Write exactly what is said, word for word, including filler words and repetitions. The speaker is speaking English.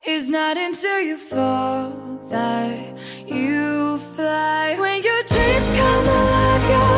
It's not until you fall that you fly. When your dreams come alive, you're